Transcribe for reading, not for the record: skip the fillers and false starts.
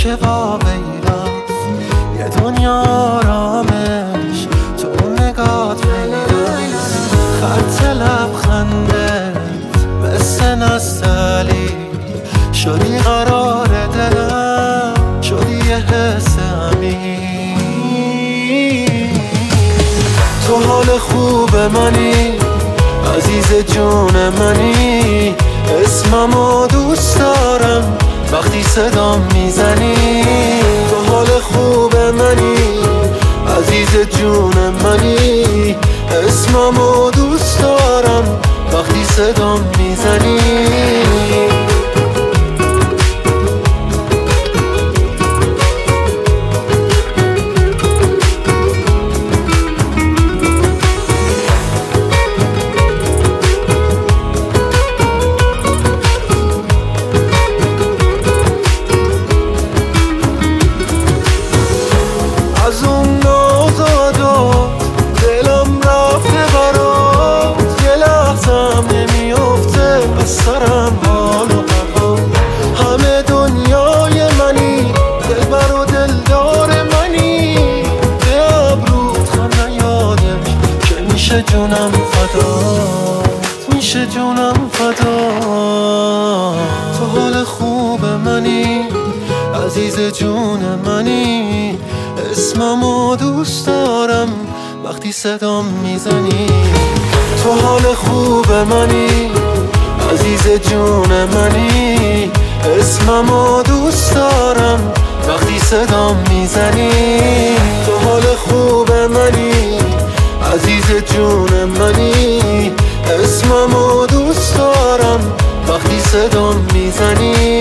که واقعی راست، یه دنیا آرامش تو اون نگات پیداست. خط لبخندت مثل نستعلی شدی قرار دلم، شدی یه حس امین. تو حال خوب منی، عزیز جون منی، اسممو دوست دارم وقتی صدام میزنی. تو حال خوب منی، عزیز جون منی، اسممو دوست دارم وقتی صدام میزنی. از اون نازادات دلم رفته برات، یه لحظم نمیافته از سرم حال و هوا. همه دنیای منی، دلبر و دلدار منی، به ابروت خم نیادش که میشه جونم فدا، میشه جونم فدا. تو حال خوب منی، عزیز جون منی، اسممو دوست دارم وقتی صدام میزنی. تو حال خوب منی، عزیز جون منی، اسممو دوست دارم وقتی صدام میزنی. تو حال خوب منی، عزیز جون منی، اسممو دوست دارم وقتی صدام میزنی.